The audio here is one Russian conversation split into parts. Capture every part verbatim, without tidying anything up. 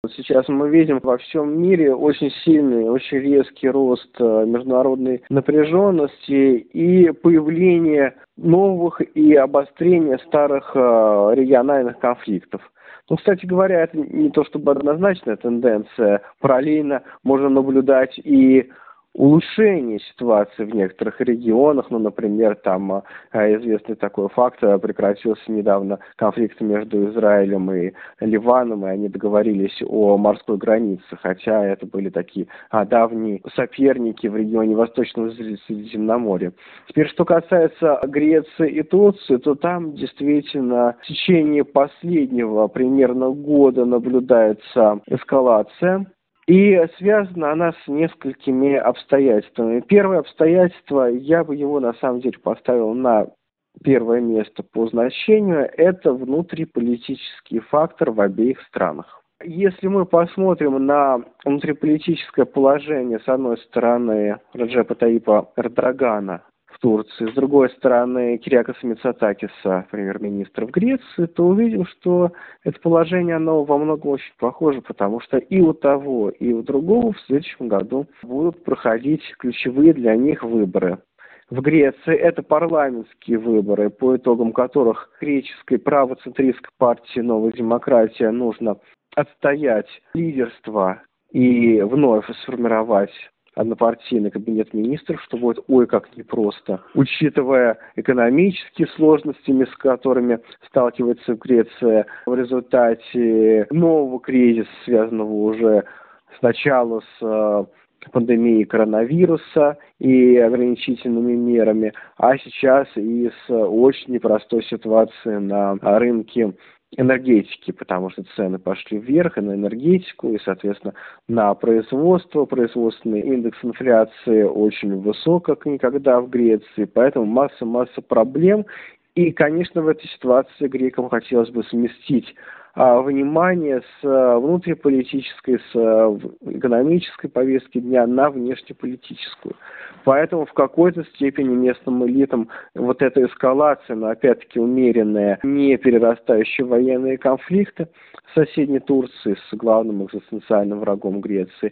Сейчас мы видим во всем мире очень сильный, очень резкий рост международной напряженности и появление новых и обострение старых региональных конфликтов. Ну, кстати говоря, это не то чтобы однозначная тенденция. Параллельно можно наблюдать и улучшение ситуации в некоторых регионах. Ну, например, там известный такой факт, прекратился недавно конфликт между Израилем и Ливаном, и они договорились о морской границе, хотя это были такие а, давние соперники в регионе Восточного Средиземноморья. Теперь, что касается Греции и Турции, то там действительно в течение последнего примерно года наблюдается эскалация. И связана она с несколькими обстоятельствами. Первое обстоятельство, я бы его на самом деле поставил на первое место по значению, это внутриполитический фактор в обеих странах. Если мы посмотрим на внутриполитическое положение, с одной стороны, Раджепа Таyyипа Эрдогана в Турции, с другой стороны, Кириакоса Мицотакиса, премьер-министра в Греции, то увидим, что это положение, оно во многом очень похоже, потому что и у того, и у другого в следующем году будут проходить ключевые для них выборы. В Греции это парламентские выборы, по итогам которых греческой правоцентристской партии «Новая демократия» нужно отстоять лидерство и вновь сформировать однопартийный кабинет министров, что будет ой как непросто, учитывая экономические сложности, с которыми сталкивается Греция в результате нового кризиса, связанного уже сначала с пандемией коронавируса и ограничительными мерами, а сейчас и с очень непростой ситуацией на рынке энергетики, потому что цены пошли вверх и на энергетику, и, соответственно, на производство. Производственный индекс инфляции очень высок, как никогда в Греции, поэтому масса-масса проблем. И, конечно, в этой ситуации грекам хотелось бы сместить а, внимание с а, внутриполитической, с а, экономической повестки дня на внешнеполитическую. Поэтому в какой-то степени местным элитам вот эта эскалация, но опять-таки умеренная, не перерастающая в военные конфликты в соседней Турции с главным экзистенциальным врагом Греции,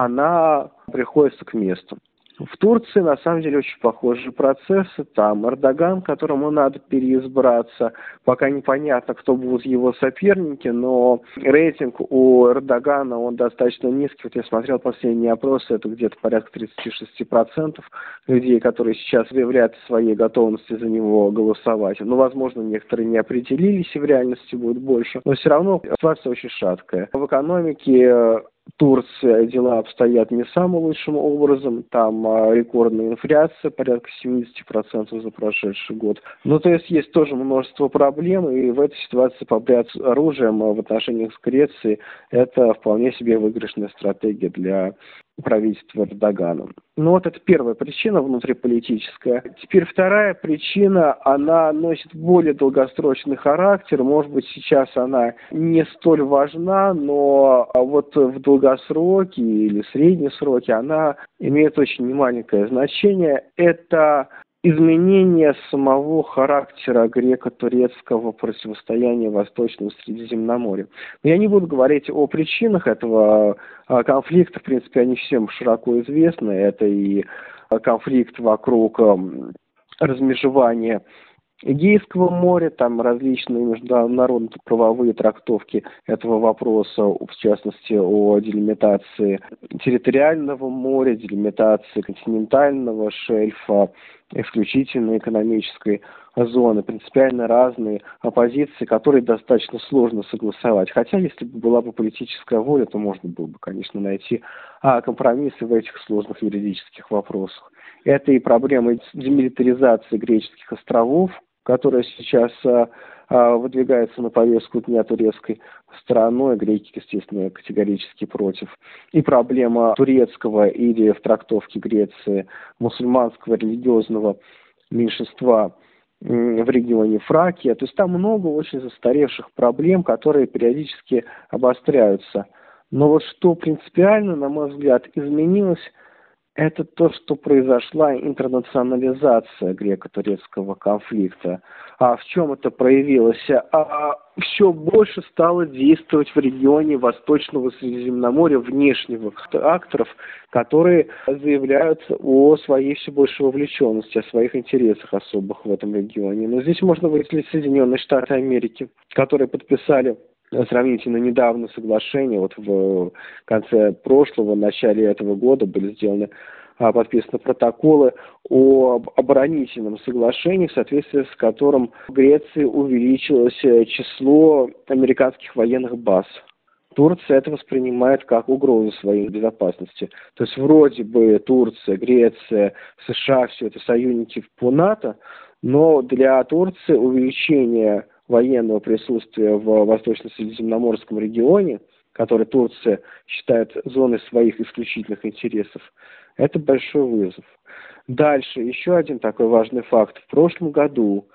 она приходится к месту. В Турции, на самом деле, очень похожие процессы. Там Эрдоган, которому надо переизбраться. Пока непонятно, кто будут его соперники, но рейтинг у Эрдогана, он достаточно низкий. Вот я смотрел последние опросы, это где-то порядка тридцать шесть процентов людей, которые сейчас заявляют о своей готовности за него голосовать. Ну, возможно, некоторые не определились, и в реальности будет больше. Но все равно ситуация очень шаткая. В экономике Турция дела обстоят не самым лучшим образом, там а, рекордная инфляция, порядка семьдесят процентов за прошедший год. Ну, то есть есть тоже множество проблем, и в этой ситуации побряться оружием в отношениях с Грецией – это вполне себе выигрышная стратегия для правительства Эрдогана. Ну вот это первая причина внутриполитическая. Теперь вторая причина, она носит более долгосрочный характер. Может быть, сейчас она не столь важна, но вот в долгосроке или средние сроки она имеет очень немаленькое значение. Это изменение самого характера греко-турецкого противостояния в Восточном Средиземноморье. Но я не буду говорить о причинах этого конфликта, в принципе, они всем широко известны. Это и конфликт вокруг размежевания Эгейского моря, там различные международно-правовые трактовки этого вопроса, в частности, о делимитации территориального моря, делимитации континентального шельфа, исключительной экономической зоны, принципиально разные оппозиции, которые достаточно сложно согласовать. Хотя, если бы была бы политическая воля, то можно было бы, конечно, найти а, компромиссы в этих сложных юридических вопросах. Это и проблема демилитаризации греческих островов, которая сейчас а, а, выдвигается на повестку дня турецкой стороной. Греки, естественно, категорически против. И проблема турецкого или в трактовке Греции мусульманского религиозного меньшинства в регионе Фракия. То есть там много очень застаревших проблем, которые периодически обостряются. Но вот что принципиально, на мой взгляд, изменилось, это то, что произошла интернационализация греко-турецкого конфликта. А в чем это проявилось? А все больше стало действовать в регионе Восточного Средиземноморья внешних акторов, которые заявляют о своей все большей вовлеченности, о своих интересах особых в этом регионе. Но здесь можно выделить Соединенные Штаты Америки, которые подписали сравнительно недавно соглашение, вот в конце прошлого, начале этого года были сделаны, подписаны протоколы о оборонительном соглашении, в соответствии с которым в Греции увеличилось число американских военных баз. Турция это воспринимает как угрозу своей безопасности. То есть вроде бы Турция, Греция, США, все это союзники по НАТО, но для Турции увеличение военного присутствия в Восточно-Средиземноморском регионе, который Турция считает зоной своих исключительных интересов, это большой вызов. Дальше, еще один такой важный факт. В прошлом году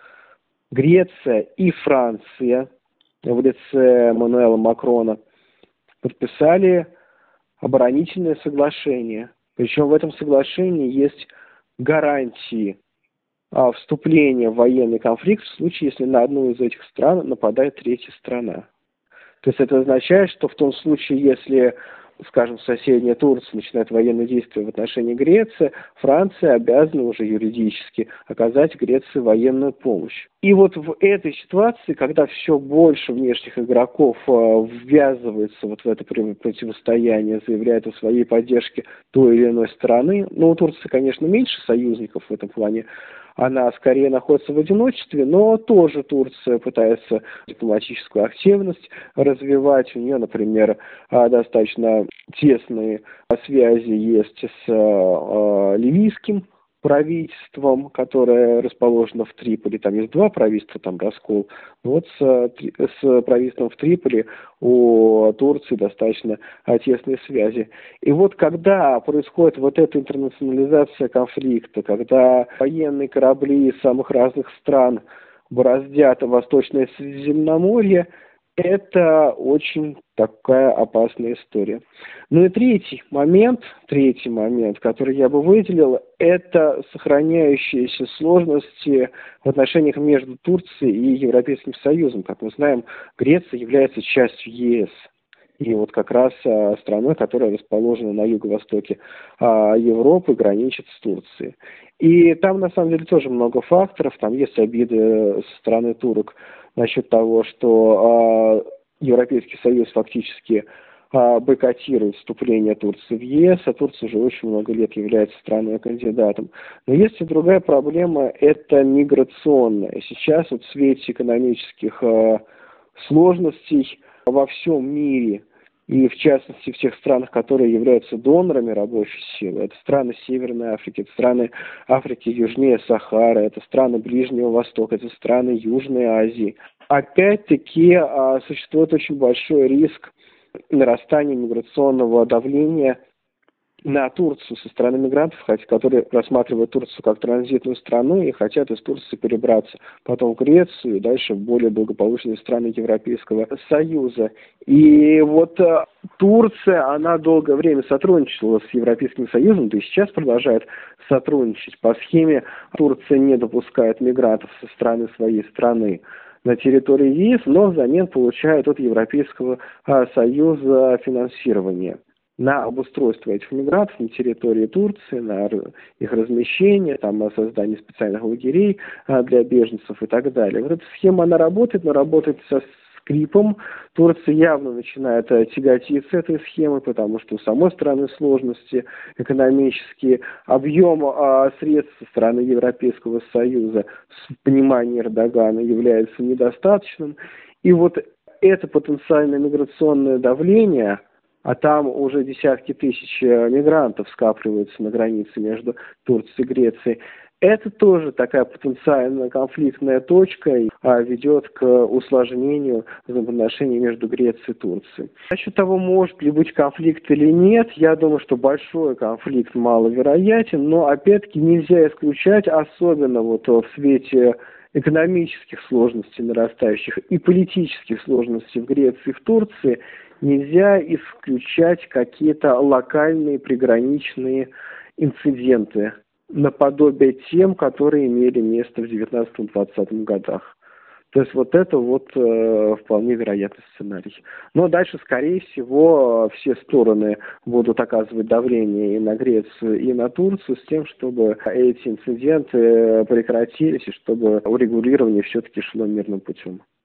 Греция и Франция в лице Эммануэла Макрона подписали оборонительное соглашение. Причем в этом соглашении есть гарантии вступления в военный конфликт в случае, если на одну из этих стран нападает третья страна. То есть это означает, что в том случае, если, скажем, соседняя Турция начинает военные действия в отношении Греции, Франция обязана уже юридически оказать Греции военную помощь. И вот в этой ситуации, когда все больше внешних игроков ввязывается вот в это противостояние, заявляет о своей поддержке той или иной стороны, ну, у Турции, конечно, меньше союзников в этом плане, она скорее находится в одиночестве, но тоже Турция пытается дипломатическую активность развивать. У нее, например, достаточно тесные связи есть с ливийским правительством, которое расположено в Триполи. Там есть два правительства, там раскол. Вот с, с правительством в Триполи у Турции достаточно тесные связи. И вот когда происходит вот эта интернационализация конфликта, когда военные корабли из самых разных стран бороздят Восточное Средиземноморье, это очень такая опасная история. Ну и третий момент, третий момент, который я бы выделил, это сохраняющиеся сложности в отношениях между Турцией и Европейским Союзом. Как мы знаем, Греция является частью ЕС. И вот как раз а, страной, которая расположена на юго-востоке а, Европы, граничит с Турцией. И там, на самом деле, тоже много факторов. Там есть обиды со стороны турок насчет того, что а, Европейский Союз фактически а, бойкотирует вступление Турции в ЕС, а Турция уже очень много лет является страной-кандидатом. Но есть и другая проблема, это миграционная. Сейчас вот в свете экономических а, сложностей во всем мире, и в частности в тех странах, которые являются донорами рабочей силы, это страны Северной Африки, это страны Африки южнее Сахары, это страны Ближнего Востока, это страны Южной Азии. Опять-таки существует очень большой риск нарастания миграционного давления на Турцию со стороны мигрантов, которые рассматривают Турцию как транзитную страну и хотят из Турции перебраться потом в Грецию и дальше в более благополучные страны Европейского Союза. И вот э, Турция, она долгое время сотрудничала с Европейским Союзом, да и сейчас продолжает сотрудничать по схеме «Турция не допускает мигрантов со стороны своей страны на территории ЕС, но взамен получает от Европейского э, Союза финансирование на обустройство этих мигрантов на территории Турции, на их размещение, там, на создание специальных лагерей а, для беженцев и так далее. Вот эта схема, она работает, но работает со скрипом. Турция явно начинает а, тяготиться этой схемой, потому что у самой страны сложности экономические, объем а, средств со стороны Европейского Союза с пониманием Эрдогана является недостаточным. И вот это потенциальное миграционное давление, а там уже десятки тысяч мигрантов скапливаются на границе между Турцией и Грецией, это тоже такая потенциально конфликтная точка и а, ведет к усложнению взаимоотношений между Грецией и Турцией. Насчет того, может ли быть конфликт или нет, я думаю, что большой конфликт маловероятен, но опять-таки нельзя исключать, особенно вот в свете экономических сложностей нарастающих и политических сложностей в Греции и в Турции, нельзя исключать какие-то локальные приграничные инциденты наподобие тем, которые имели место в девятнадцатом-двадцатом годах. То есть вот это вот э, вполне вероятный сценарий. Но дальше, скорее всего, все стороны будут оказывать давление и на Грецию, и на Турцию с тем, чтобы эти инциденты прекратились и чтобы урегулирование все-таки шло мирным путем.